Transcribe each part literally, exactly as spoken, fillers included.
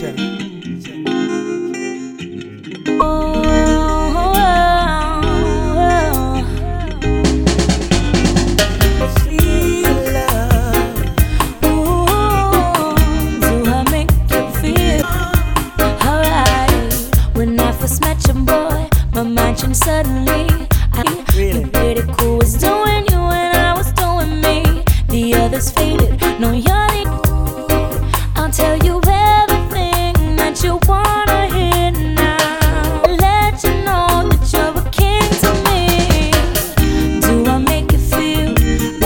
Suddenly, I really? You played it cool, was doing you and I was doing me. The others faded, no you're the. I'll tell you everything that you wanna hear now. Let you know that you're a king to me. Do I make you feel?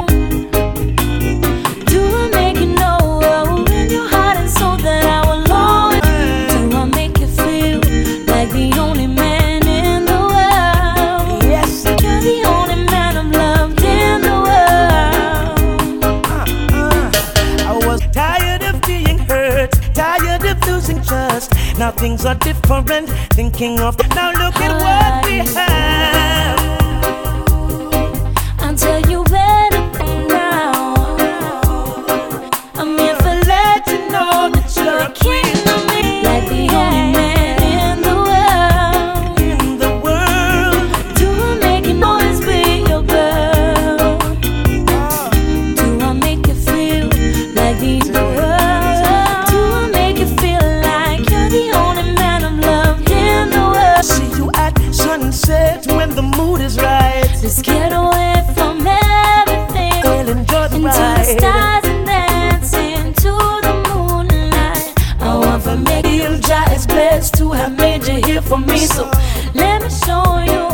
Do I make you know in your heart and soul that I will always? Do I make you feel like the only man? Just now things are different. Thinking of now, look at what we have. I'll tell you better now. I'm here to let you know that you're a king of me, like the only man in the world. In the world, do I make you always be your girl? Do I make you feel like the world? When the mood is right, just get away from everything. We'll enjoy the into ride. the stars and dancing to the moonlight. I want to make you just blessed to have made you here for me. So let me show you.